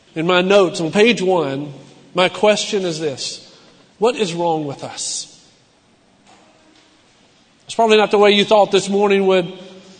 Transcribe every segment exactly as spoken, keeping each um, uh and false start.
In my notes on page one, my question is this: what is wrong with us? It's probably not the way you thought this morning would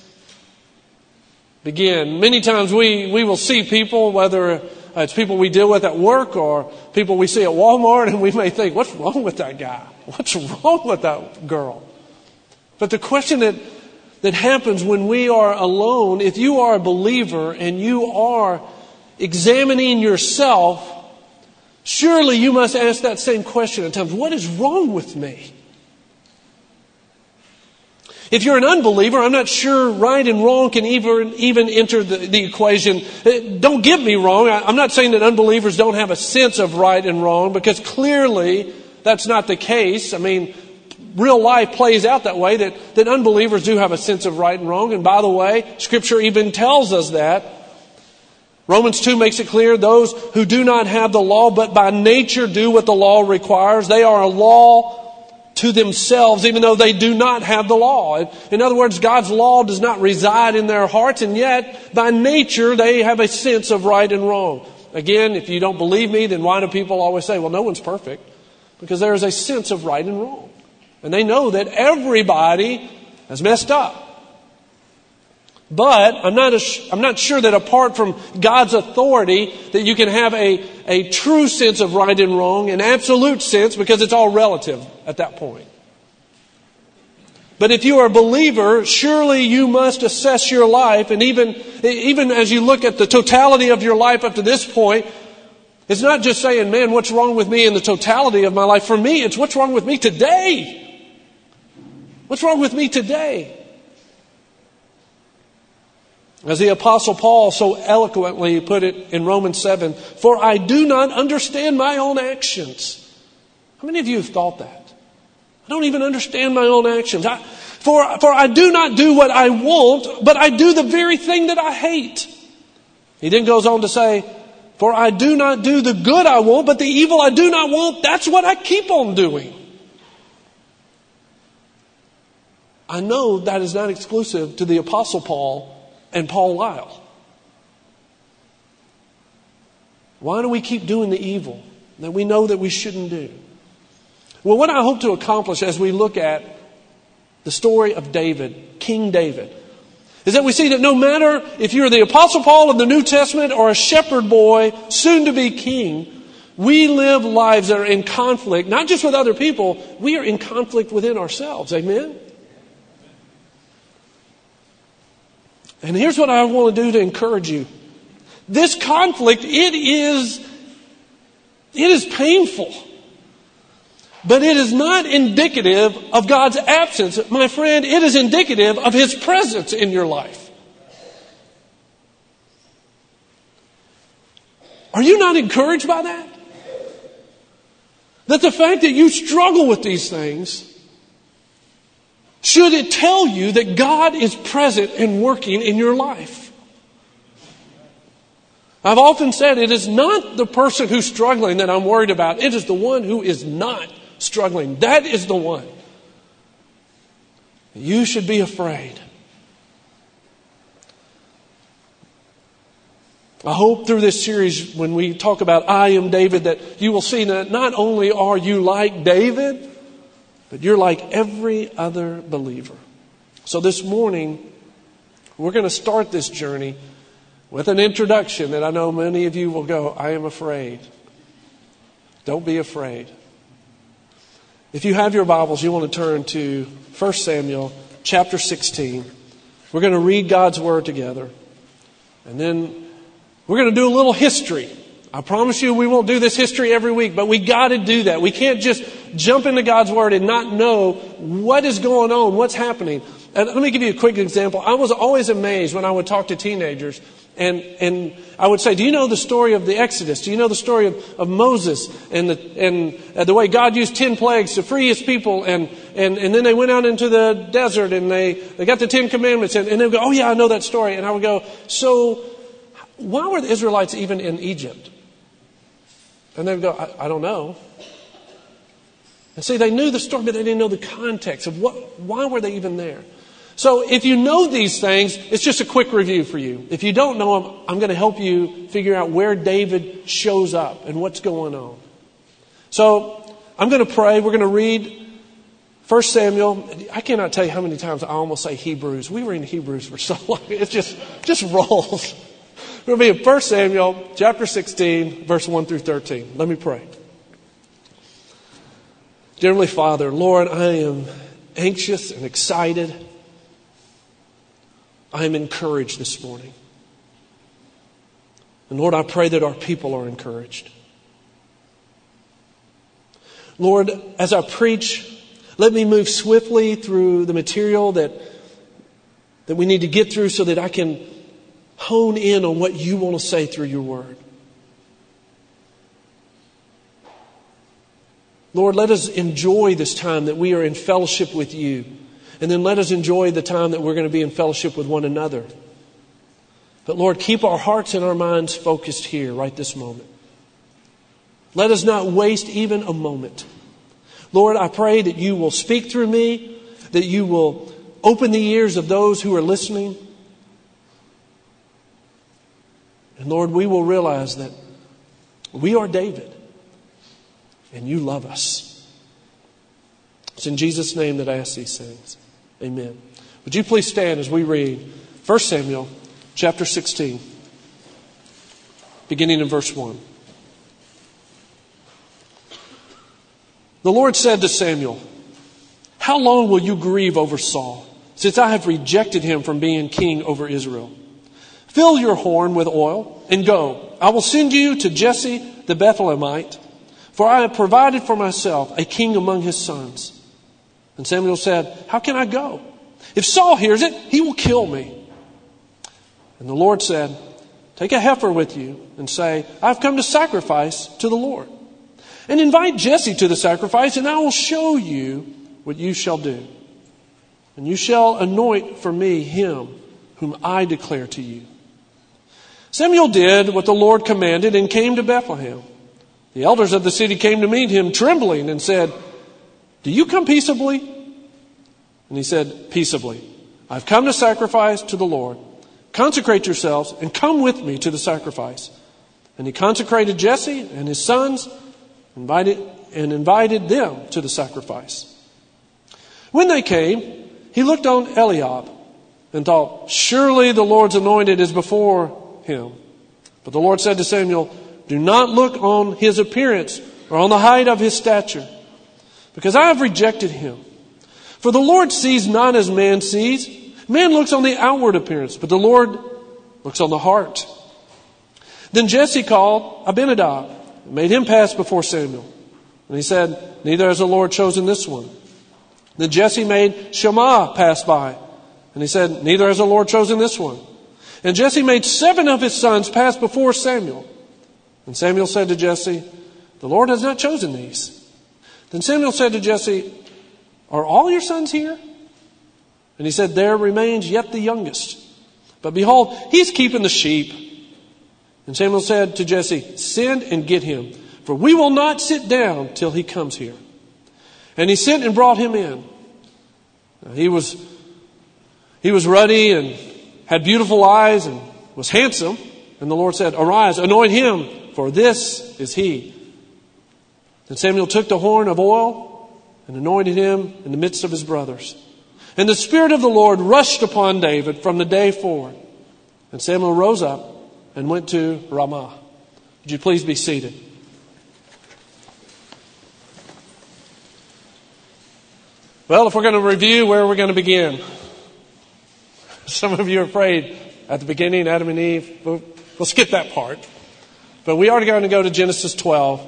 begin. Many times we, we will see people, whether it's people we deal with at work or people we see at Walmart, and we may think, what's wrong with that guy? What's wrong with that girl? But the question that, that happens when we are alone, if you are a believer and you are examining yourself, surely you must ask that same question at times. What is wrong with me? If you're an unbeliever, I'm not sure right and wrong can even, even enter the, the equation. Don't get me wrong. I'm not saying that unbelievers don't have a sense of right and wrong, because clearly that's not the case. I mean, real life plays out that way, that, that unbelievers do have a sense of right and wrong. And by the way, Scripture even tells us that. Romans two makes it clear, those who do not have the law but by nature do what the law requires, they are a law to themselves, even though they do not have the law. In other words, God's law does not reside in their hearts, and yet by nature they have a sense of right and wrong. Again, if you don't believe me, then why do people always say, well, no one's perfect? Because there is a sense of right and wrong. And they know that everybody has messed up. But I'm not, I'm not sure that apart from God's authority that you can have a, a true sense of right and wrong, an absolute sense, because it's all relative at that point. But if you are a believer, surely you must assess your life. And even, even as you look at the totality of your life up to this point, it's not just saying, man, what's wrong with me in the totality of my life? For me, it's what's wrong with me today. What's wrong with me today? As the Apostle Paul so eloquently put it in Romans seven, for I do not understand my own actions. How many of you have thought that? I don't even understand my own actions. I, for, for I do not do what I want, but I do the very thing that I hate. He then goes on to say, for I do not do the good I want, but the evil I do not want, that's what I keep on doing. I know that is not exclusive to the Apostle Paul and Paul Lyle. Why do we keep doing the evil that we know that we shouldn't do? Well, what I hope to accomplish as we look at the story of David, King David, is that we see that no matter if you're the Apostle Paul of the New Testament or a shepherd boy, soon to be king, we live lives that are in conflict, not just with other people, we are in conflict within ourselves. Amen? And here's what I want to do to encourage you. This conflict, it is, it is painful. But it is not indicative of God's absence. My friend, it is indicative of His presence in your life. Are you not encouraged by that? That the fact that you struggle with these things, should it tell you that God is present and working in your life? I've often said it is not the person who's struggling that I'm worried about. It is the one who is not struggling. That is the one. You should be afraid. I hope through this series, when we talk about I Am David, that you will see that not only are you like David, but you're like every other believer. So this morning, we're going to start this journey with an introduction that I know many of you will go, I am afraid. Don't be afraid. If you have your Bibles, you want to turn to First Samuel chapter sixteen. We're going to read God's Word together. And then we're going to do a little history. I promise you we won't do this history every week, but we got to do that. We can't just jump into God's Word and not know what is going on, what's happening. And let me give you a quick example. I was always amazed when I would talk to teenagers and, and I would say, do you know the story of the Exodus? Do you know the story of, of Moses and the, and uh, the way God used ten plagues to free His people? And, and, and then they went out into the desert and they, they got the Ten Commandments and, and they would go, oh yeah, I know that story. And I would go, so why were the Israelites even in Egypt? And they would go, I, I don't know. And see, they knew the story, but they didn't know the context of what, why were they even there? So if you know these things, it's just a quick review for you. If you don't know them, I'm going to help you figure out where David shows up and what's going on. So I'm going to pray. We're going to read First Samuel. I cannot tell you how many times I almost say Hebrews. We were in Hebrews for so long. It just, just rolls. We're going to be in First Samuel chapter sixteen, verse one through thirteen. Let me pray. Dear Heavenly Father, Lord, I am anxious and excited. I am encouraged this morning. And Lord, I pray that our people are encouraged. Lord, as I preach, let me move swiftly through the material that, that we need to get through so that I can hone in on what you want to say through your word. Lord, let us enjoy this time that we are in fellowship with you. And then let us enjoy the time that we're going to be in fellowship with one another. But Lord, keep our hearts and our minds focused here right this moment. Let us not waste even a moment. Lord, I pray that you will speak through me, that you will open the ears of those who are listening. And Lord, we will realize that we are David and you love us. It's in Jesus' name that I ask these things. Amen. Would you please stand as we read First Samuel chapter sixteen, beginning in verse one. The Lord said to Samuel, "How long will you grieve over Saul, since I have rejected him from being king over Israel? Fill your horn with oil and go. I will send you to Jesse the Bethlehemite, for I have provided for myself a king among his sons." And Samuel said, "How can I go? If Saul hears it, he will kill me." And the Lord said, "Take a heifer with you and say, I've come to sacrifice to the Lord. And invite Jesse to the sacrifice, and I will show you what you shall do. And you shall anoint for me him whom I declare to you." Samuel did what the Lord commanded and came to Bethlehem. The elders of the city came to meet him trembling and said, "Do you come peaceably?" And he said, "Peaceably. I've come to sacrifice to the Lord. Consecrate yourselves and come with me to the sacrifice." And he consecrated Jesse and his sons invited, and invited them to the sacrifice. When they came, he looked on Eliab and thought, "Surely the Lord's anointed is before him." But the Lord said to Samuel, "Do not look on his appearance or on the height of his stature, because I have rejected him. For the Lord sees not as man sees. Man looks on the outward appearance, but the Lord looks on the heart." Then Jesse called Abinadab and made him pass before Samuel. And he said, "Neither has the Lord chosen this one." Then Jesse made Shammah pass by. And he said, "Neither has the Lord chosen this one." And Jesse made seven of his sons pass before Samuel. And Samuel said to Jesse, "The Lord has not chosen these." Then Samuel said to Jesse, "Are all your sons here?" And he said, "There remains yet the youngest. But behold, he's keeping the sheep." And Samuel said to Jesse, "Send and get him, for we will not sit down till he comes here." And he sent and brought him in. Now, he was, he was ruddy and had beautiful eyes and was handsome. And the Lord said, "Arise, anoint him, for this is he." And Samuel took the horn of oil and anointed him in the midst of his brothers. And the Spirit of the Lord rushed upon David from the day forward. And Samuel rose up and went to Ramah. Would you please be seated? Well, if we're going to review, where are we going to begin? Some of you are afraid at the beginning, Adam and Eve. We'll, we'll skip that part. But we are going to go to Genesis twelve.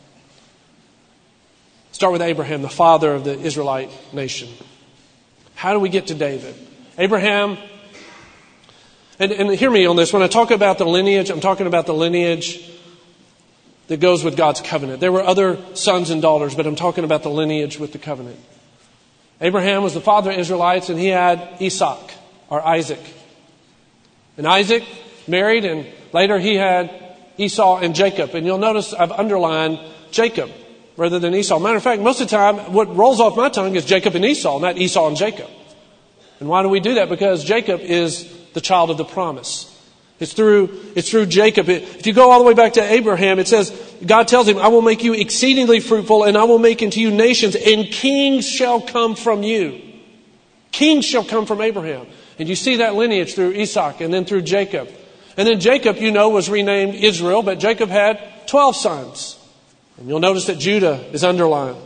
Start with Abraham, the father of the Israelite nation. How do we get to David? Abraham, and, and hear me on this. When I talk about the lineage, I'm talking about the lineage that goes with God's covenant. There were other sons and daughters, but I'm talking about the lineage with the covenant. Abraham was the father of Israelites, and he had Isaac, or Isaac. And Isaac married, and later he had Esau and Jacob. And you'll notice I've underlined Jacob rather than Esau. Matter of fact, most of the time, what rolls off my tongue is Jacob and Esau, not Esau and Jacob. And why do we do that? Because Jacob is the child of the promise. It's through, it's through Jacob. If you go all the way back to Abraham, it says, God tells him, I will make you exceedingly fruitful, and I will make into you nations, and kings shall come from you. Kings shall come from Abraham. And you see that lineage through Isaac and then through Jacob. And then Jacob, you know, was renamed Israel, but Jacob had twelve sons. And you'll notice that Judah is underlined.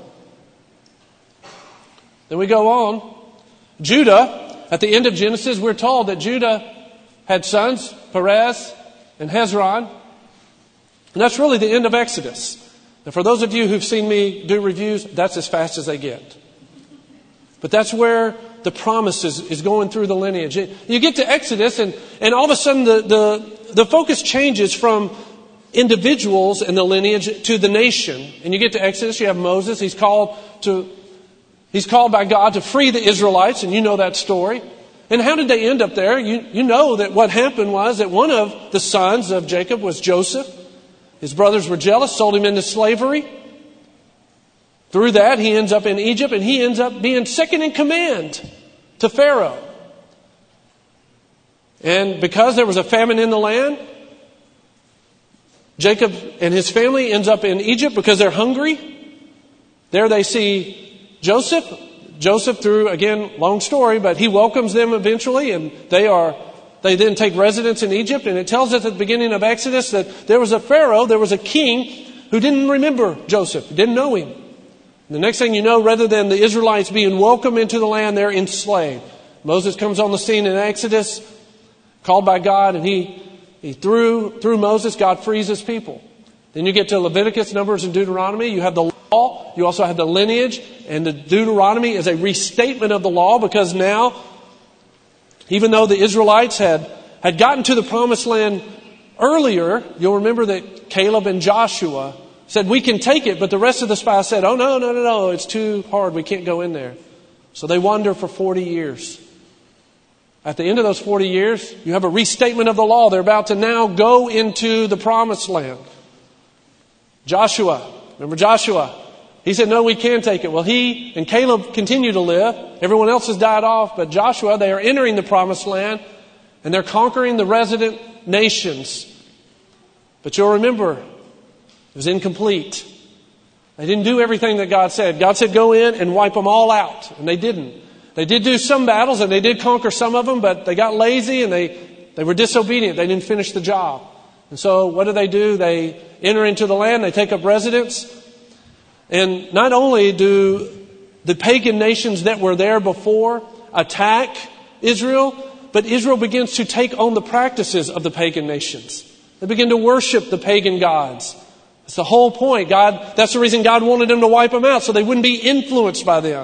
Then we go on. Judah, at the end of Genesis, we're told that Judah had sons, Perez and Hezron. And that's really the end of Exodus. And for those of you who've seen me do reviews, that's as fast as they get. But that's where the promise is, is going through the lineage. You get to Exodus and, and all of a sudden the, the, the focus changes from individuals in the lineage to the nation. And you get to Exodus, you have Moses. He's called to, he's called by God to free the Israelites, and you know that story. And how did they end up there? You, you know that what happened was that one of the sons of Jacob was Joseph. His brothers were jealous, sold him into slavery. Through that, he ends up in Egypt, and he ends up being second in command to Pharaoh. And because there was a famine in the land, Jacob and his family ends up in Egypt because they're hungry. There they see Joseph. Joseph, through, again, long story, but he welcomes them eventually, and they are, they then take residence in Egypt. And it tells us at the beginning of Exodus that there was a Pharaoh, there was a king who didn't remember Joseph, didn't know him. And the next thing you know, rather than the Israelites being welcomed into the land, they're enslaved. Moses comes on the scene in Exodus, called by God, and he, he through, through Moses, God frees his people. Then you get to Leviticus, Numbers, and Deuteronomy. You have the law. You also have the lineage. And the Deuteronomy is a restatement of the law, because now, even though the Israelites had, had gotten to the promised land earlier, you'll remember that Caleb and Joshua said, we can take it. But the rest of the spies said, oh, no, no, no, no. It's too hard. We can't go in there. So they wander for forty years. At the end of those forty years, you have a restatement of the law. They're about to now go into the promised land. Joshua, remember Joshua? He said, no, we can take it. Well, he and Caleb continue to live. Everyone else has died off. But Joshua, they are entering the promised land, and they're conquering the resident nations. But you'll remember, it was incomplete. They didn't do everything that God said. God said, go in and wipe them all out. And they didn't. They did do some battles, and they did conquer some of them, but they got lazy and they, they were disobedient. They didn't finish the job. And so what do they do? They enter into the land. They take up residence. And not only do the pagan nations that were there before attack Israel, but Israel begins to take on the practices of the pagan nations. They begin to worship the pagan gods. That's the whole point. God, that's the reason God wanted them to wipe them out, so they wouldn't be influenced by them.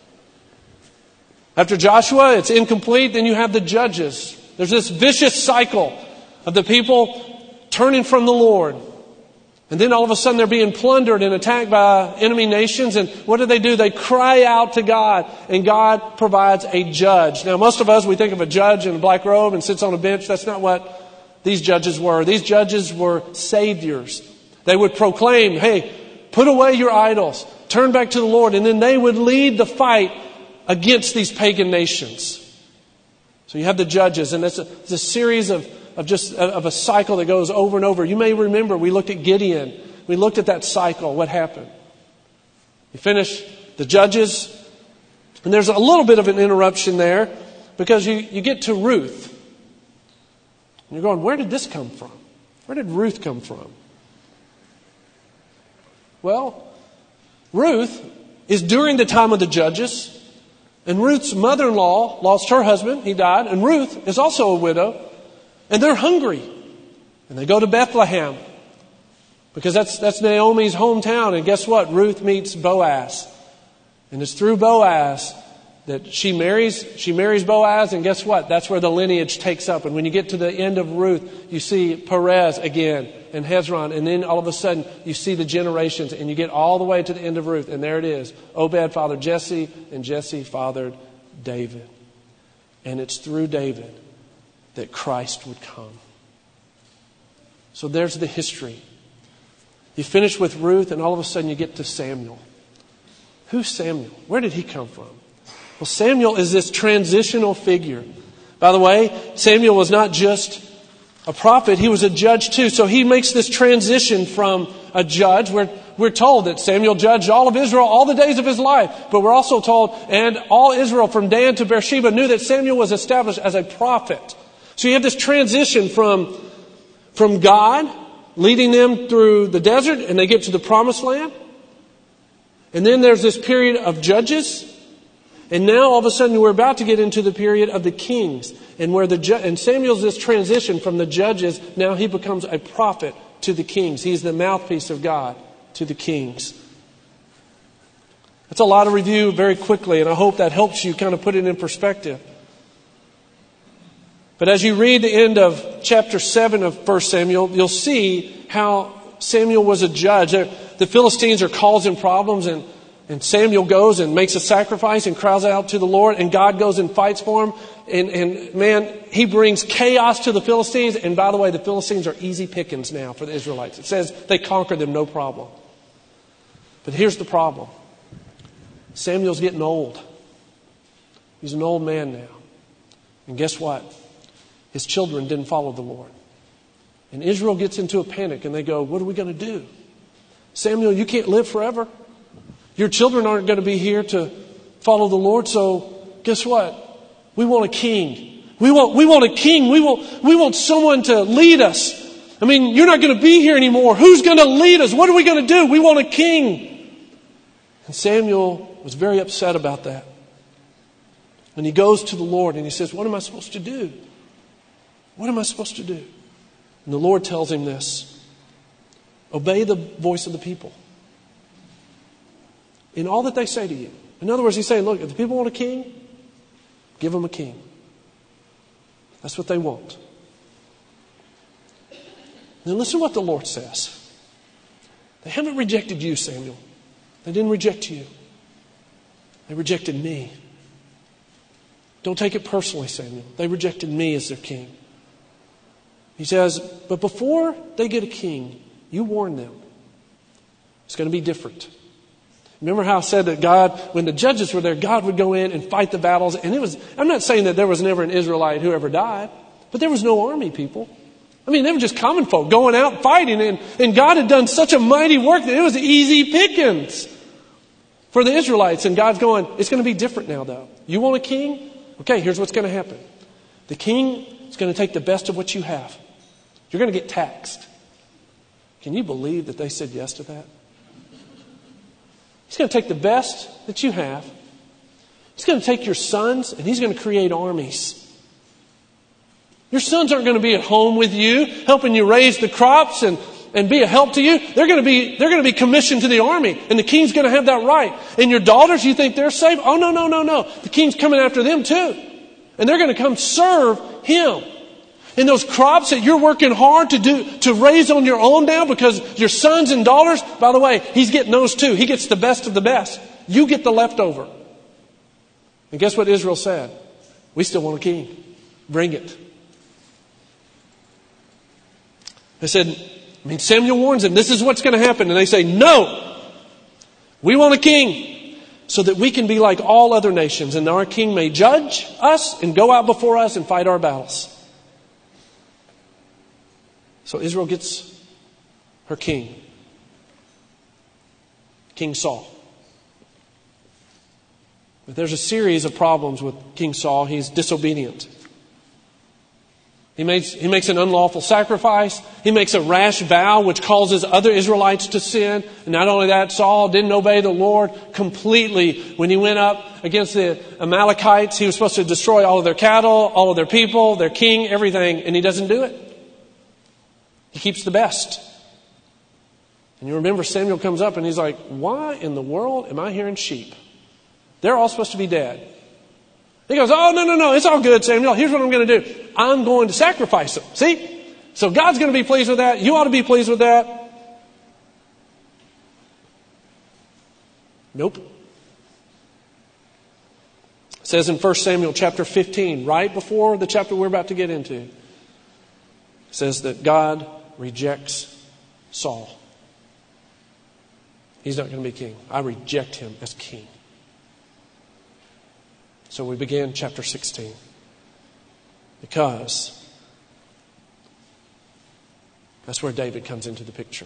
After Joshua, it's incomplete. Then you have the judges. There's this vicious cycle of the people turning from the Lord. And then all of a sudden they're being plundered and attacked by enemy nations. And what do they do? They cry out to God, and God provides a judge. Now, most of us, we think of a judge in a black robe and sits on a bench. That's not what these judges were. These judges were saviors. They would proclaim, hey, put away your idols, turn back to the Lord. And then they would lead the fight against these pagan nations. So you have the judges, and it's a, it's a series of, of just of a cycle that goes over and over. You may remember we looked at Gideon. We looked at that cycle. What happened? You finish the judges, and there's a little bit of an interruption there because you, you get to Ruth. And you're going, where did this come from? Where did Ruth come from? Well, Ruth is during the time of the judges. And Ruth's mother-in-law lost her husband. He died. And Ruth is also a widow. And they're hungry. And they go to Bethlehem. Because that's, that's Naomi's hometown. And guess what? Ruth meets Boaz. And it's through Boaz that she marries, she marries Boaz. And guess what? That's where the lineage takes up. And when you get to the end of Ruth, you see Perez again and Hezron. And then all of a sudden you see the generations, and you get all the way to the end of Ruth. And there it is. Obed fathered Jesse, and Jesse fathered David. And it's through David that Christ would come. So there's the history. You finish with Ruth, and all of a sudden you get to Samuel. Who's Samuel? Where did he come from? Well, Samuel is this transitional figure. By the way, Samuel was not just a prophet, he was a judge too. So he makes this transition from a judge. We're, we're told that Samuel judged all of Israel all the days of his life. But we're also told, and all Israel from Dan to Beersheba knew that Samuel was established as a prophet. So you have this transition from, from God leading them through the desert, and they get to the promised land. And then there's this period of judges. And now all of a sudden we're about to get into the period of the kings. And where the ju- and Samuel's this transition from the judges, now he becomes a prophet to the kings. He's the mouthpiece of God to the kings. That's a lot of review very quickly, and I hope that helps you kind of put it in perspective. But as you read the end of chapter seven of First Samuel, you'll see how Samuel was a judge. The Philistines are causing problems, and And Samuel goes and makes a sacrifice and cries out to the Lord, and God goes and fights for him. And, and man, he brings chaos to the Philistines. And by the way, the Philistines are easy pickings now for the Israelites. It says they conquered them, no problem. But here's the problem. Samuel's getting old. He's an old man now. And guess what? His children didn't follow the Lord. And Israel gets into a panic, and they go, what are we going to do? Samuel, you can't live forever. Your children aren't going to be here to follow the Lord. So guess what? We want a king. We want, we want a king. We want, we want someone to lead us. I mean, you're not going to be here anymore. Who's going to lead us? What are we going to do? We want a king. And Samuel was very upset about that. And he goes to the Lord and he says, what am I supposed to do? What am I supposed to do? And the Lord tells him this. Obey the voice of the people in all that they say to you. In other words, he's saying, look, if the people want a king, give them a king. That's what they want. Then listen to what the Lord says. They haven't rejected you, Samuel. They didn't reject you. They rejected me. Don't take it personally, Samuel. They rejected me as their king. He says, but before they get a king, you warn them. It's going to be different. Remember how I said that God, when the judges were there, God would go in and fight the battles. And it was, I'm not saying that there was never an Israelite who ever died, but there was no army, people. I mean, they were just common folk going out fighting. And, and God had done such a mighty work that it was easy pickings for the Israelites. And God's going, it's going to be different now, though. You want a king? Okay, here's what's going to happen. The king is going to take the best of what you have. You're going to get taxed. Can you believe that they said yes to that? He's going to take the best that you have. He's going to take your sons and he's going to create armies. Your sons aren't going to be at home with you, helping you raise the crops and, and be a help to you. They're going to be, they're going to be commissioned to the army, and the king's going to have that right. And your daughters, you think they're safe? Oh, no, no, no, no. The king's coming after them too. And they're going to come serve him. And those crops that you're working hard to do, to raise on your own now because your sons and daughters, by the way, he's getting those too. He gets the best of the best. You get the leftover. And guess what Israel said? We still want a king. Bring it. They said, I mean, Samuel warns them, this is what's going to happen. And they say, no, we want a king so that we can be like all other nations. And our king may judge us and go out before us and fight our battles. So Israel gets her king, King Saul. But there's a series of problems with King Saul. He's disobedient. He makes, he makes an unlawful sacrifice. He makes a rash vow which causes other Israelites to sin. And not only that, Saul didn't obey the Lord completely. When he went up against the Amalekites, he was supposed to destroy all of their cattle, all of their people, their king, everything. And he doesn't do it. He keeps the best. And you remember Samuel comes up and he's like, why in the world am I hearing sheep? They're all supposed to be dead. He goes, oh, no, no, no, it's all good, Samuel. Here's what I'm going to do. I'm going to sacrifice them. See? So God's going to be pleased with that. You ought to be pleased with that. Nope. It says in First Samuel chapter fifteen, right before the chapter we're about to get into, it says that God rejects Saul. He's not going to be king. I reject him as king. So we begin chapter sixteen. Because that's where David comes into the picture.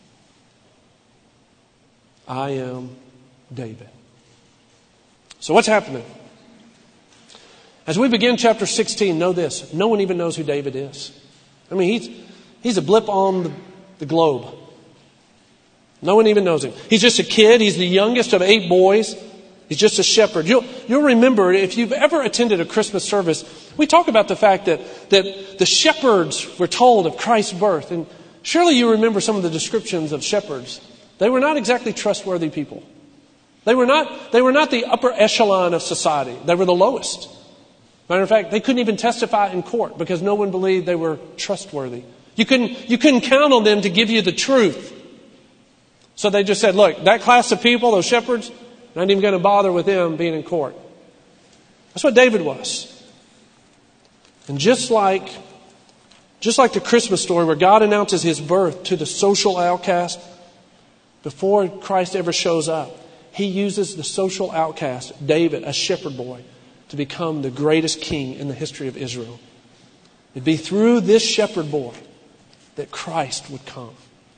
I am David. So what's happening? As we begin chapter sixteen, know this. No one even knows who David is. I mean, he's, he's a blip on the, the globe. No one even knows him. He's just a kid. He's the youngest of eight boys. He's just a shepherd. You'll, you'll remember, if you've ever attended a Christmas service, we talk about the fact that, that the shepherds were told of Christ's birth. And surely you remember some of the descriptions of shepherds. They were not exactly trustworthy people. They were not, they were not the upper echelon of society. They were the lowest. Matter of fact, they couldn't even testify in court because no one believed they were trustworthy. You couldn't, you couldn't count on them to give you the truth. So they just said, look, that class of people, those shepherds, not even going to bother with them being in court. That's what David was. And just like, just like the Christmas story where God announces his birth to the social outcast, before Christ ever shows up, he uses the social outcast, David, a shepherd boy, to become the greatest king in the history of Israel. It'd be through this shepherd boy that Christ would come.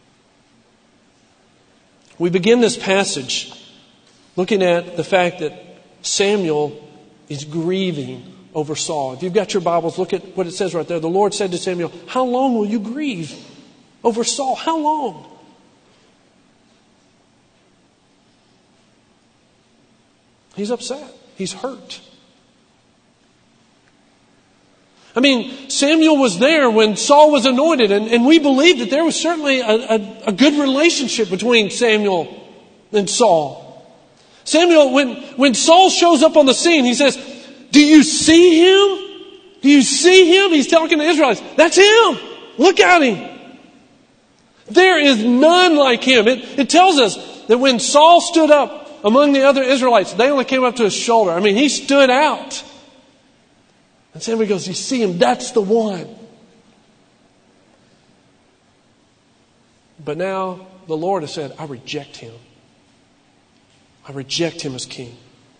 We begin this passage looking at the fact that Samuel is grieving over Saul. If you've got your Bibles, look at what it says right there. The Lord said to Samuel, how long will you grieve over Saul? How long? He's upset. He's hurt. I mean, Samuel was there when Saul was anointed, and, and we believe that there was certainly a, a, a good relationship between Samuel and Saul. Samuel, when, when Saul shows up on the scene, he says, do you see him? Do you see him? He's talking to Israelites. That's him. Look at him. There is none like him. It, it tells us that when Saul stood up among the other Israelites, they only came up to his shoulder. I mean, he stood out. And Samuel goes, you see him? That's the one. But now the Lord has said, I reject him. I reject him as king.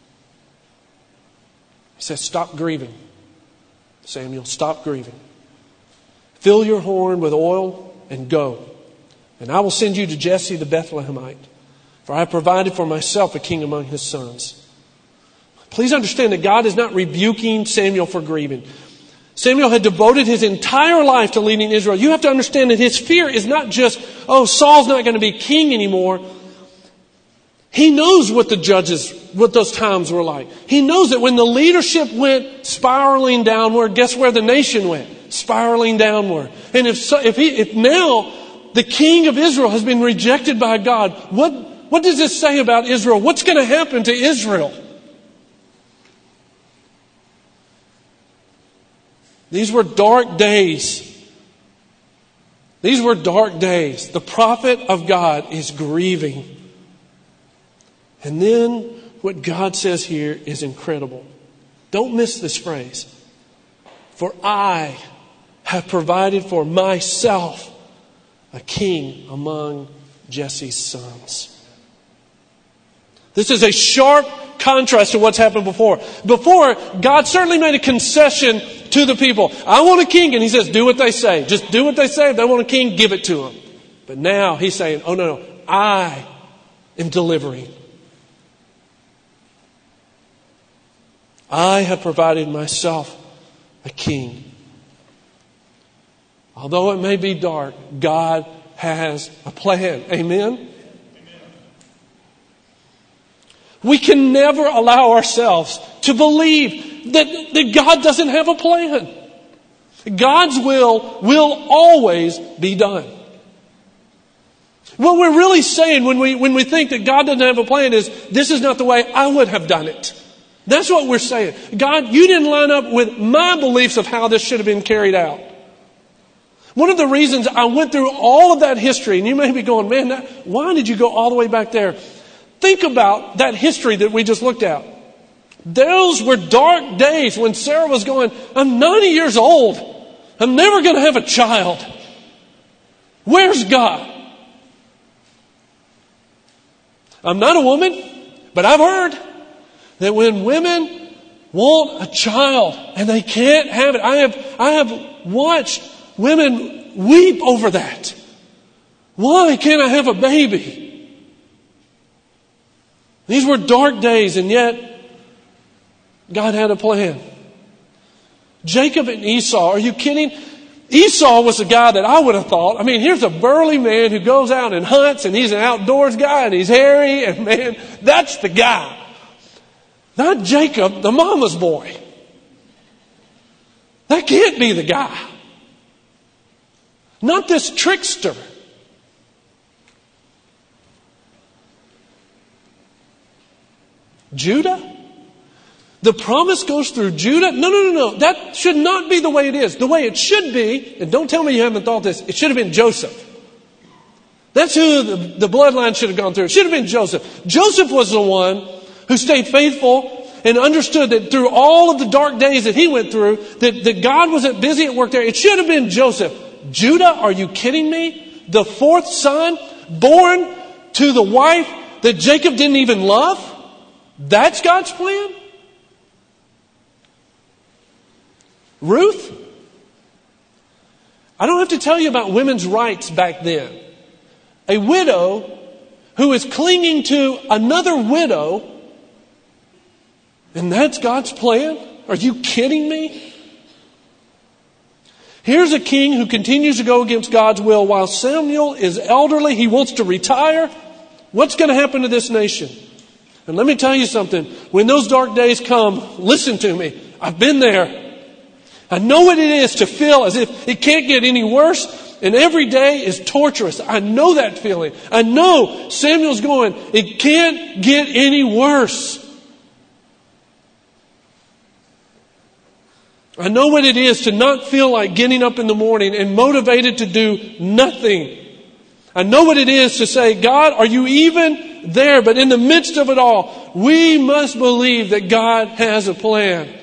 He says, stop grieving, Samuel, stop grieving. Fill your horn with oil and go. And I will send you to Jesse the Bethlehemite, for I have provided for myself a king among his sons. Please understand that God is not rebuking Samuel for grieving. Samuel had devoted his entire life to leading Israel. You have to understand that his fear is not just, oh, Saul's not going to be king anymore. He knows what the judges, what those times were like. He knows that when the leadership went spiraling downward, guess where the nation went? Spiraling downward. And if so, if he, if now the king of Israel has been rejected by God, what, what does this say about Israel? What's going to happen to Israel? These were dark days. These were dark days. The prophet of God is grieving. And then what God says here is incredible. Don't miss this phrase. For I have provided for myself a king among Jesse's sons. This is a sharp contrast to what's happened before. Before, God certainly made a concession to the people. I want a king. And he says, do what they say. Just do what they say. If they want a king, give it to them. But now he's saying, oh no, no, I am delivering. I have provided myself a king. Although it may be dark, God has a plan. Amen? We can never allow ourselves to believe that, that God doesn't have a plan. God's will will always be done. What we're really saying when we, when we think that God doesn't have a plan is, this is not the way I would have done it. That's what we're saying. God, you didn't line up with my beliefs of how this should have been carried out. One of the reasons I went through all of that history, and you may be going, man, that, why did you go all the way back there? Think about that history that we just looked at. Those were dark days when Sarah was going, I'm ninety years old. I'm never going to have a child. Where's God? I'm not a woman, but I've heard that when women want a child and they can't have it. I have, I have watched women weep over that. Why can't I have a baby? These were dark days, and yet God had a plan. Jacob and Esau, are you kidding? Esau was a guy that I would have thought, I mean, here's a burly man who goes out and hunts, and he's an outdoors guy, and he's hairy, and man, that's the guy. Not Jacob, the mama's boy. That can't be the guy. Not this trickster. Judah? The promise goes through Judah? No, no, no, no. That should not be the way it is. The way it should be, and don't tell me you haven't thought this, it should have been Joseph. That's who the, the bloodline should have gone through. It should have been Joseph. Joseph was the one who stayed faithful and understood that through all of the dark days that he went through, that, that God wasn't busy at work there. It should have been Joseph. Judah, are you kidding me? The fourth son, born to the wife that Jacob didn't even love? That's God's plan? Ruth? I don't have to tell you about women's rights back then. A widow who is clinging to another widow, and that's God's plan? Are you kidding me? Here's a king who continues to go against God's will while Samuel is elderly. He wants to retire. What's going to happen to this nation? And let me tell you something. When those dark days come, listen to me. I've been there. I know what it is to feel as if it can't get any worse, and every day is torturous. I know that feeling. I know Samuel's going, it can't get any worse. I know what it is to not feel like getting up in the morning and motivated to do nothing. I know what it is to say, God, are you even there? But in the midst of it all, we must believe that God has a plan.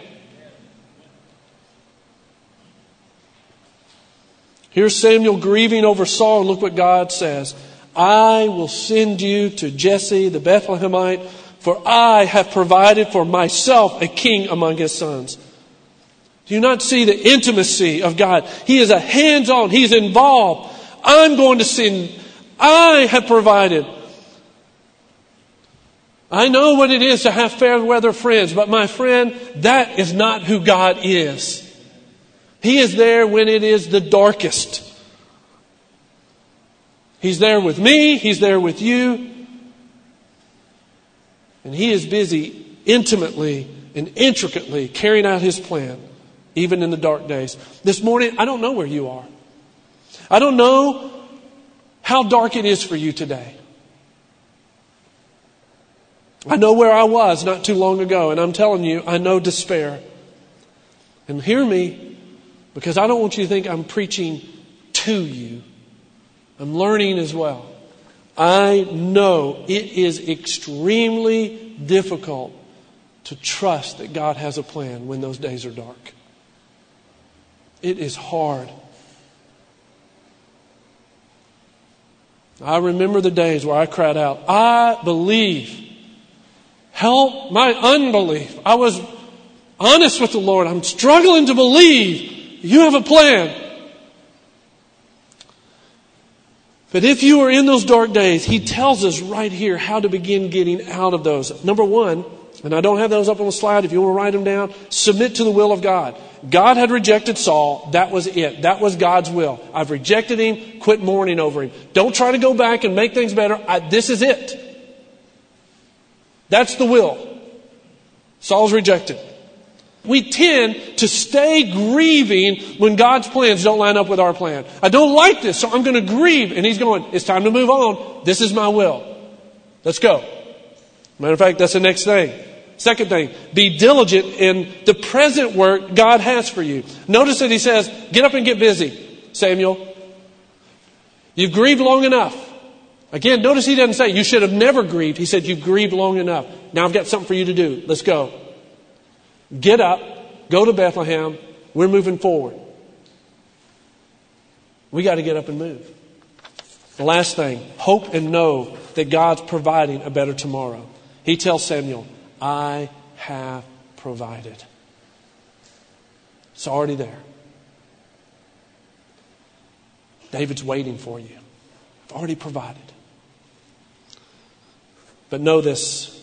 Here's Samuel grieving over Saul, and look what God says. I will send you to Jesse the Bethlehemite, for I have provided for myself a king among his sons. Do you not see the intimacy of God? He is a hands-on. He's involved. I'm going to send. I have provided. I know what it is to have fair weather friends, but my friend, that is not who God is. He is there when it is the darkest. He's there with me. He's there with you. And He is busy intimately and intricately carrying out His plan, even in the dark days. This morning, I don't know where you are. I don't know how dark it is for you today. I know where I was not too long ago, and I'm telling you, I know despair. And hear me, because I don't want you to think I'm preaching to you. I'm learning as well. I know it is extremely difficult to trust that God has a plan when those days are dark. It is hard. I remember the days where I cried out, I believe. Help my unbelief. I was honest with the Lord. I'm struggling to believe you have a plan. But if you are in those dark days, He tells us right here how to begin getting out of those. Number one, and I don't have those up on the slide. If you want to write them down, submit to the will of God. God had rejected Saul. That was it. That was God's will. I've rejected him. Quit mourning over him. Don't try to go back and make things better. I, this is it. That's the will. Saul's rejected. We tend to stay grieving when God's plans don't line up with our plan. I don't like this, so I'm going to grieve. And He's going, it's time to move on. This is my will. Let's go. Matter of fact, that's the next thing. Second thing, be diligent in the present work God has for you. Notice that He says, get up and get busy, Samuel. You've grieved long enough. Again, notice He doesn't say, you should have never grieved. He said, you've grieved long enough. Now I've got something for you to do. Let's go. Get up, go to Bethlehem. We're moving forward. We got to get up and move. The last thing, hope and know that God's providing a better tomorrow. He tells Samuel, I have provided. It's already there. David's waiting for you. I've already provided. But know this.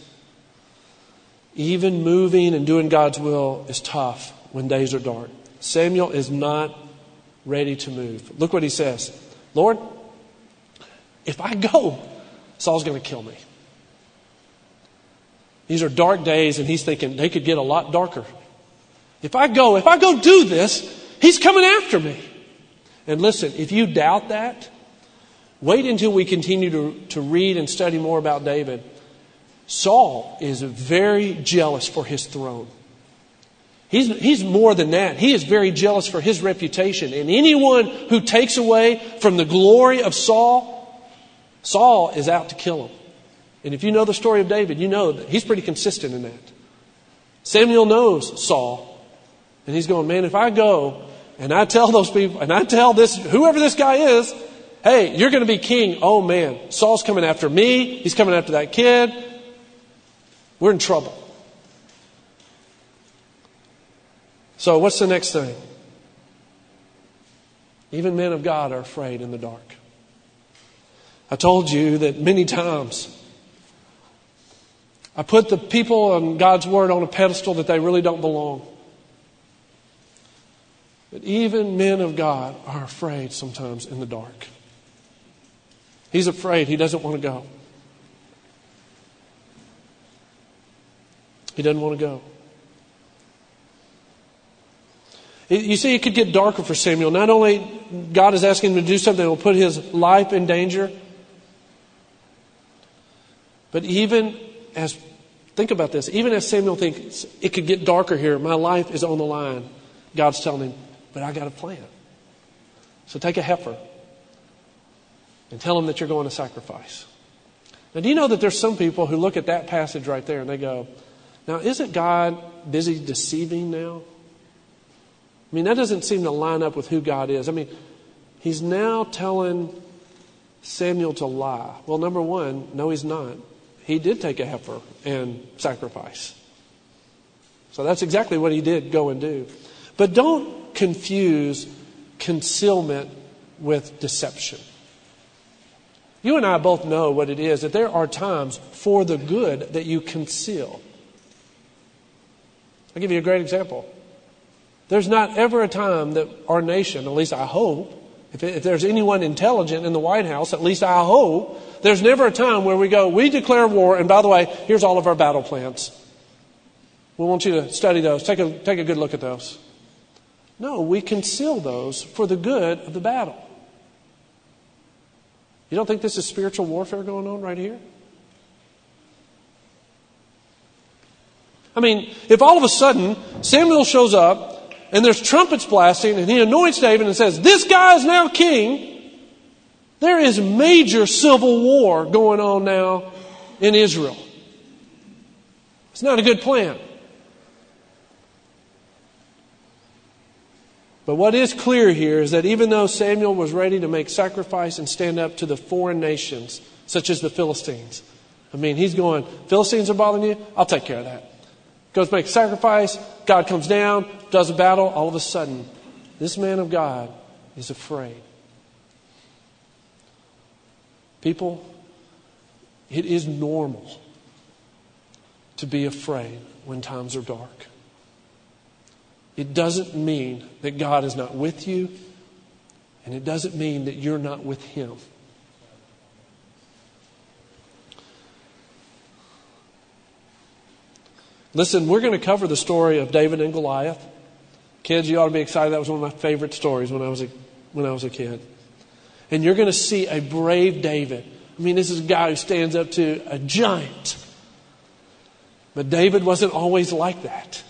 Even moving and doing God's will is tough when days are dark. Samuel is not ready to move. Look what he says. Lord, if I go, Saul's going to kill me. These are dark days, and he's thinking they could get a lot darker. If I go, if I go do this, he's coming after me. And listen, if you doubt that, wait until we continue to, to read and study more about David. Saul is very jealous for his throne. He's, he's more than that. He is very jealous for his reputation. And anyone who takes away from the glory of Saul, Saul is out to kill him. And if you know the story of David, you know that he's pretty consistent in that. Samuel knows Saul. And he's going, man, if I go and I tell those people, and I tell this, whoever this guy is, hey, you're going to be king. Oh man, Saul's coming after me. He's coming after that kid. We're in trouble. So what's the next thing? Even men of God are afraid in the dark. I told you that many times I put the people and God's Word on a pedestal that they really don't belong. But even men of God are afraid sometimes in the dark. He's afraid. He doesn't want to go. He doesn't want to go. You see, it could get darker for Samuel. Not only God is asking him to do something that will put his life in danger, but even as, think about this, even as Samuel thinks it could get darker here, my life is on the line, God's telling him, but I got a plan. So take a heifer and tell him that you're going to sacrifice. Now, do you know that there's some people who look at that passage right there and they go, now, isn't God busy deceiving now? I mean, that doesn't seem to line up with who God is. I mean, he's now telling Samuel to lie. Well, number one, no, he's not. He did take a heifer and sacrifice. So that's exactly what he did go and do. But don't confuse concealment with deception. You and I both know what it is, that there are times for the good that you conceal. I'll give you a great example. There's not ever a time that our nation, at least I hope, if, if there's anyone intelligent in the White House, at least I hope, there's never a time where we go, we declare war, and by the way, here's all of our battle plans. We want you to study those. Take a, take a good look at those. No, we conceal those for the good of the battle. You don't think this is spiritual warfare going on right here? I mean, if all of a sudden Samuel shows up and there's trumpets blasting and he anoints David and says, this guy is now king, there is major civil war going on now in Israel. It's not a good plan. But what is clear here is that even though Samuel was ready to make sacrifice and stand up to the foreign nations, such as the Philistines, I mean, he's going, Philistines are bothering you? I'll take care of that. Goes make a sacrifice. God comes down, does a battle. All of a sudden, this man of God is afraid. People, it is normal to be afraid when times are dark. It doesn't mean that God is not with you, and it doesn't mean that you're not with Him. Listen, we're going to cover the story of David and Goliath. Kids, you ought to be excited. That was one of my favorite stories when I was a, when I was a kid. And you're going to see a brave David. I mean, this is a guy who stands up to a giant. But David wasn't always like that.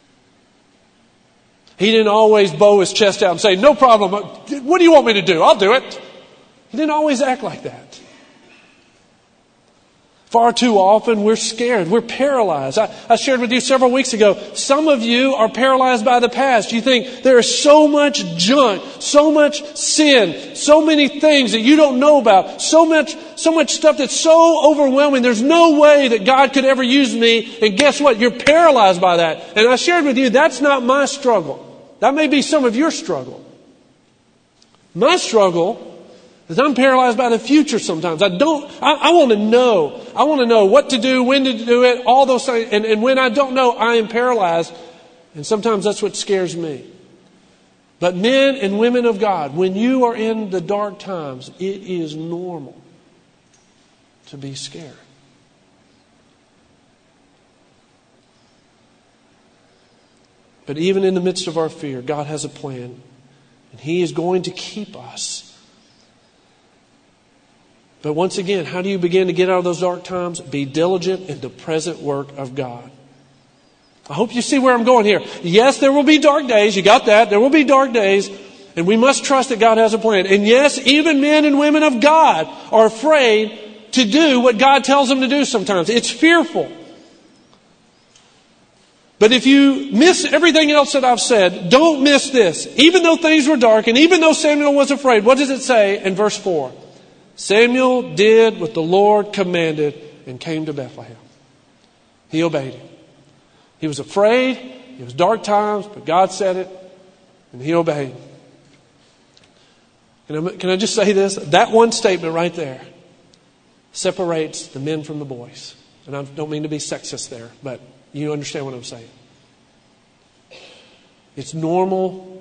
He didn't always bow his chest out and say, no problem. What do you want me to do? I'll do it. He didn't always act like that. Far too often we're scared. We're paralyzed. I, I shared with you several weeks ago, some of you are paralyzed by the past. You think there is so much junk, so much sin, so many things that you don't know about, so much, so much stuff that's so overwhelming. There's no way that God could ever use me. And guess what? You're paralyzed by that. And I shared with you, that's not my struggle. That may be some of your struggle. My struggle is I'm paralyzed by the future sometimes. I don't, I, I want to know. I want to know what to do, when to do it, all those things. And, and when I don't know, I am paralyzed. And sometimes that's what scares me. But men and women of God, when you are in the dark times, it is normal to be scared. But even in the midst of our fear, God has a plan. And He is going to keep us. But once again, how do you begin to get out of those dark times? Be diligent in the present work of God. I hope you see where I'm going here. Yes, there will be dark days. You got that. There will be dark days. And we must trust that God has a plan. And yes, even men and women of God are afraid to do what God tells them to do sometimes. It's fearful. But if you miss everything else that I've said, don't miss this. Even though things were dark and even though Samuel was afraid, what does it say in verse four? Samuel did what the Lord commanded and came to Bethlehem. He obeyed Him. He was afraid. It was dark times, but God said it, and he obeyed. Can I, can I just say this? That one statement right there separates the men from the boys. And I don't mean to be sexist there, but you understand what I'm saying. It's normal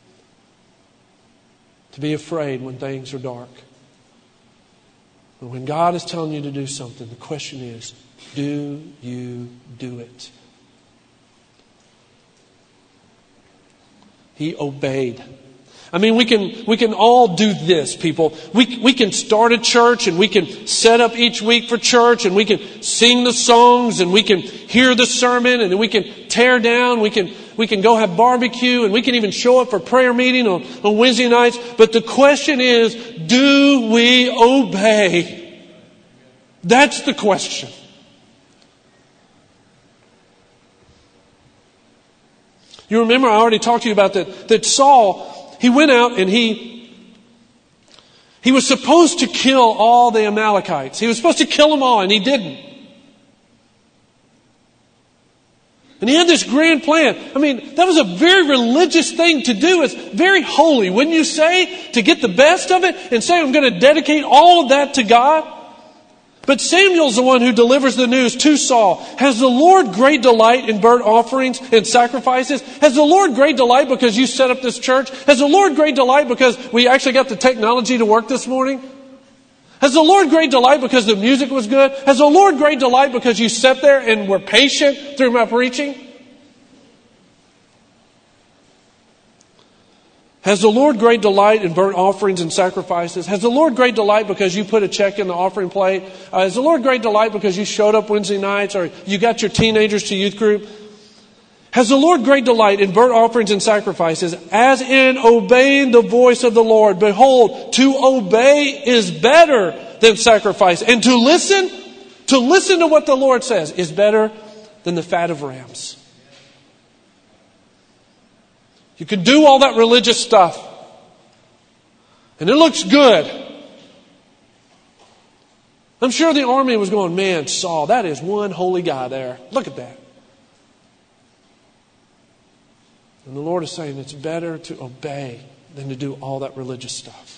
to be afraid when things are dark. But when God is telling you to do something, the question is, do you do it? He obeyed. I mean, we can we can all do this, people. We we can start a church and we can set up each week for church and we can sing the songs and we can hear the sermon and then we can tear down. We can we can go have barbecue and we can even show up for prayer meeting on, on Wednesday nights. But the question is, do we obey? That's the question. You remember I already talked to you about that, that Saul, he went out and he, he was supposed to kill all the Amalekites. He was supposed to kill them all and he didn't. And he had this grand plan. I mean, that was a very religious thing to do. It's very holy, wouldn't you say? To get the best of it and say, I'm going to dedicate all of that to God. But Samuel's the one who delivers the news to Saul. Has the Lord great delight in burnt offerings and sacrifices? Has the Lord great delight because you set up this church? Has the Lord great delight because we actually got the technology to work this morning? Has the Lord great delight because the music was good? Has the Lord great delight because you sat there and were patient through my preaching? Has the Lord great delight in burnt offerings and sacrifices? Has the Lord great delight because you put a check in the offering plate? Uh, has the Lord great delight because you showed up Wednesday nights or you got your teenagers to youth group? Has the Lord great delight in burnt offerings and sacrifices, as in obeying the voice of the Lord? Behold, to obey is better than sacrifice. And to listen, to listen to what the Lord says is better than the fat of rams. You can do all that religious stuff. And it looks good. I'm sure the army was going, man, Saul, that is one holy guy there. Look at that. And the Lord is saying it's better to obey than to do all that religious stuff.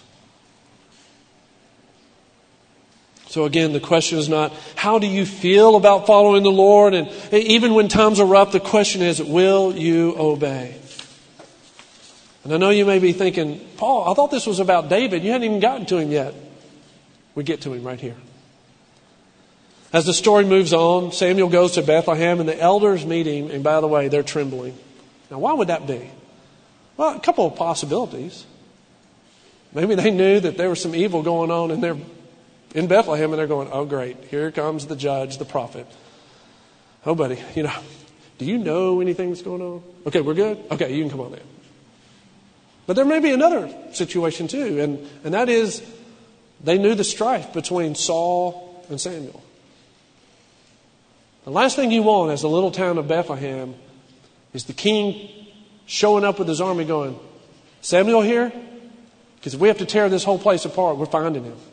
So again, the question is not, how do you feel about following the Lord? And even when times are rough, the question is, will you obey? And I know you may be thinking, Paul, I thought this was about David. You hadn't even gotten to him yet. We get to him right here. As the story moves on, Samuel goes to Bethlehem and the elders meet him. And by the way, they're trembling. Now, why would that be? Well, a couple of possibilities. Maybe they knew that there was some evil going on in their, in Bethlehem and they're going, oh great, here comes the judge, the prophet. Oh buddy, you know, do you know anything that's going on? Okay, we're good? Okay, you can come on in. But there may be another situation too, and, and that is they knew the strife between Saul and Samuel. The last thing you want as a little town of Bethlehem is the king showing up with his army going, Samuel here? Because if we have to tear this whole place apart, we're finding him.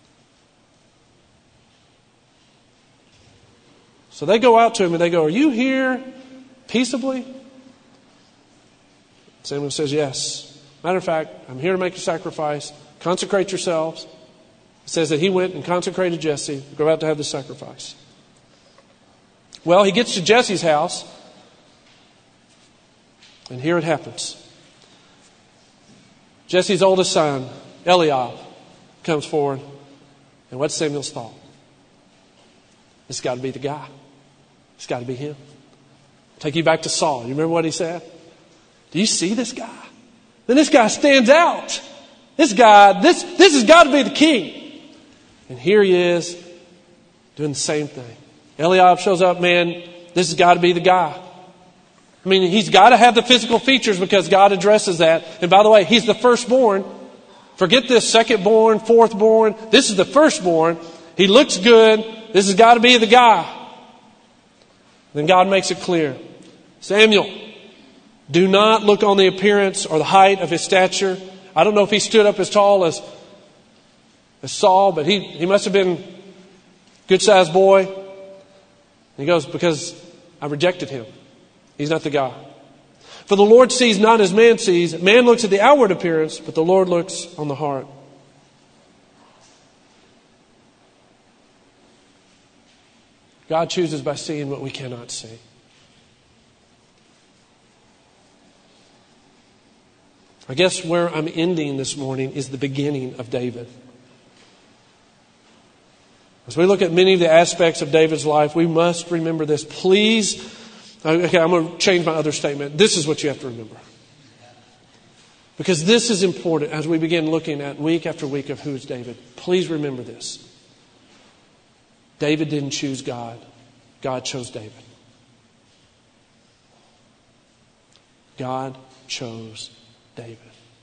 So they go out to him and they go, are you here peaceably? Samuel says, yes. Matter of fact, I'm here to make a sacrifice. Consecrate yourselves. It says that he went and consecrated Jesse. We're about to have the sacrifice. Well, he gets to Jesse's house. And here it happens. Jesse's oldest son, Eliab, comes forward. And what's Samuel's thought? It's got to be the guy. It's got to be him. Take you back to Saul. You remember what he said? Do you see this guy? Then this guy stands out. This guy, this, this has got to be the king. And here he is doing the same thing. Eliab shows up, man, this has got to be the guy. I mean, he's got to have the physical features because God addresses that. And by the way, he's the firstborn. Forget this secondborn, fourthborn. This is the firstborn. He looks good. This has got to be the guy. Then God makes it clear. Samuel, do not look on the appearance or the height of his stature. I don't know if he stood up as tall as, as Saul, but he, he must have been a good-sized boy. And he goes, because I rejected him. He's not the guy. For the Lord sees not as man sees. Man looks at the outward appearance, but the Lord looks on the heart. God chooses by seeing what we cannot see. I guess where I'm ending this morning is the beginning of David. As we look at many of the aspects of David's life, we must remember this. Please, okay, I'm going to change my other statement. This is what you have to remember. Because this is important as we begin looking at week after week of who's David. Please remember this. David didn't choose God. God chose David. God chose David.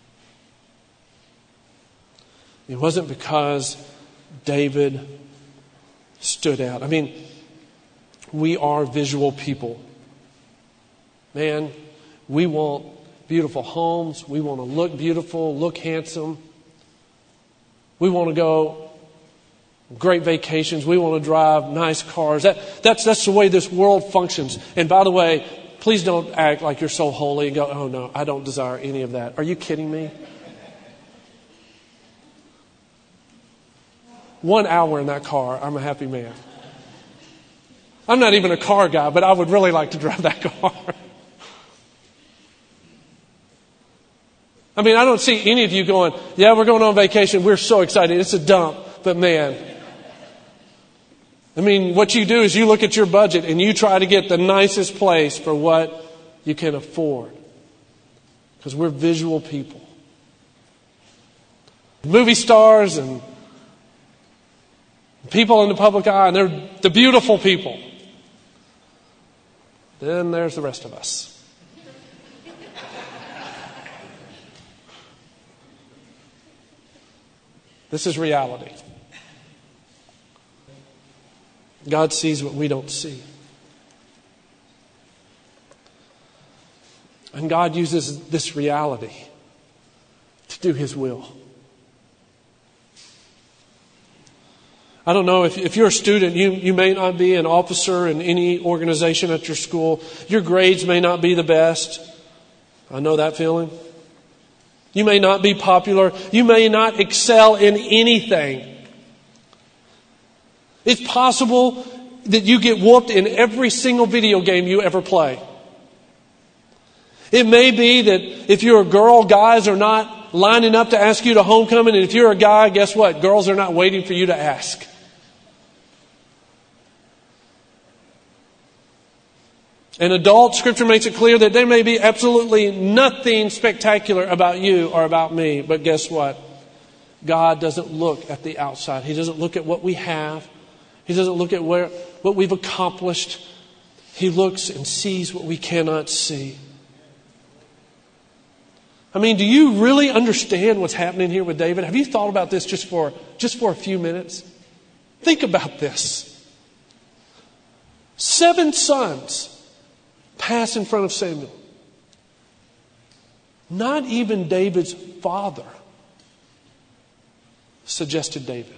It wasn't because David stood out. I mean, we are visual people. Man, we want beautiful homes. We want to look beautiful, look handsome. We want to go great vacations. We want to drive nice cars. That, that's, that's the way this world functions. And by the way, please don't act like you're so holy and go, oh no, I don't desire any of that. Are you kidding me? One hour in that car, I'm a happy man. I'm not even a car guy, but I would really like to drive that car. I mean, I don't see any of you going, yeah, we're going on vacation. We're so excited. It's a dump. But man, I mean, what you do is you look at your budget and you try to get the nicest place for what you can afford. Because we're visual people. Movie stars and people in the public eye, and they're the beautiful people. Then there's the rest of us. This is reality. God sees what we don't see. And God uses this reality to do His will. I don't know, if, if you're a student, you, you may not be an officer in any organization at your school. Your grades may not be the best. I know that feeling. You may not be popular. You may not excel in anything. It's possible that you get whooped in every single video game you ever play. It may be that if you're a girl, guys are not lining up to ask you to homecoming. And if you're a guy, guess what? Girls are not waiting for you to ask. An adult, Scripture makes it clear that there may be absolutely nothing spectacular about you or about me. But guess what? God doesn't look at the outside. He doesn't look at what we have. He doesn't look at where what we've accomplished. He looks and sees what we cannot see. I mean, do you really understand what's happening here with David? Have you thought about this just for, just for a few minutes? Think about this. seven sons pass in front of Samuel. Not even David's father suggested David.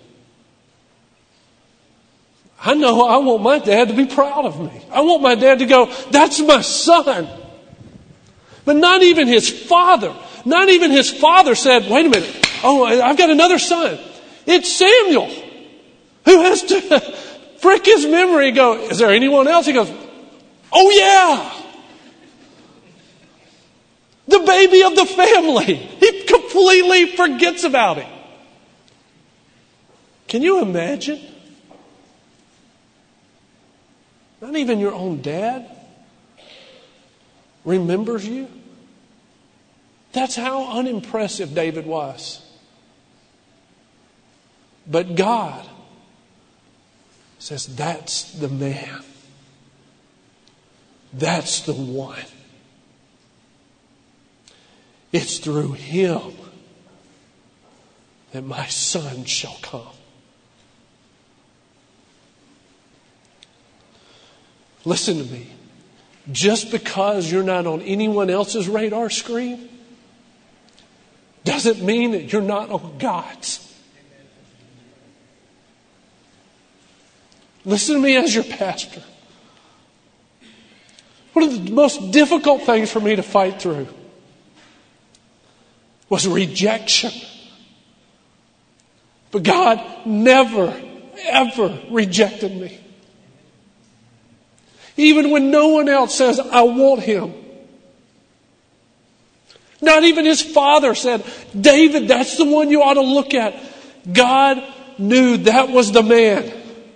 I know I want my dad to be proud of me. I want my dad to go, that's my son. But not even his father, not even his father said, wait a minute, oh, I've got another son. It's Samuel, who has to frick his memory and go, is there anyone else? He goes, oh yeah. The baby of the family. He completely forgets about it. Can you imagine? Not even your own dad remembers you. That's how unimpressive David was. But God says, that's the man. That's the one. It's through him that my son shall come. Listen to me. Just because you're not on anyone else's radar screen doesn't mean that you're not on God's. Listen to me as your pastor. One of the most difficult things for me to fight through was rejection. But God never, ever rejected me. Even when no one else says, I want him. Not even his father said, David, that's the one you ought to look at. God knew that was the man.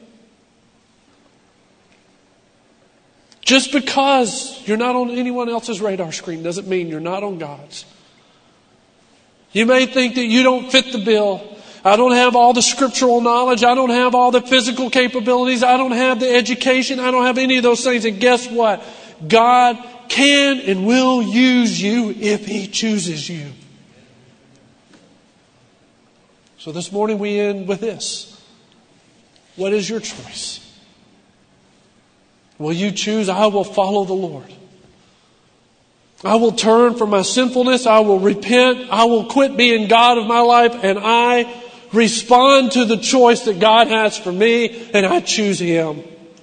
Just because you're not on anyone else's radar screen doesn't mean you're not on God's. You may think that you don't fit the bill. I don't have all the scriptural knowledge. I don't have all the physical capabilities. I don't have the education. I don't have any of those things. And guess what? God can and will use you if He chooses you. So this morning we end with this. What is your choice? Will you choose, I will follow the Lord. I will turn from my sinfulness. I will repent. I will quit being God of my life. And I respond to the choice that God has for me. And I choose Him.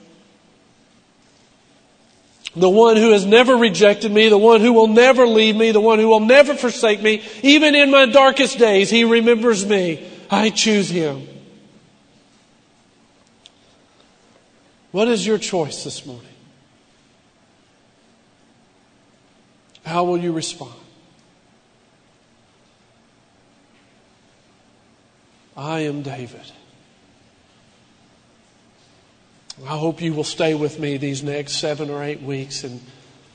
The one who has never rejected me. The one who will never leave me. The one who will never forsake me. Even in my darkest days, He remembers me. I choose Him. What is your choice this morning? How will you respond? I am David. I hope you will stay with me these next seven or eight weeks and,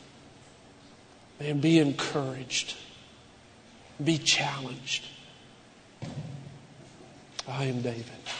and be encouraged. Be challenged. I am David.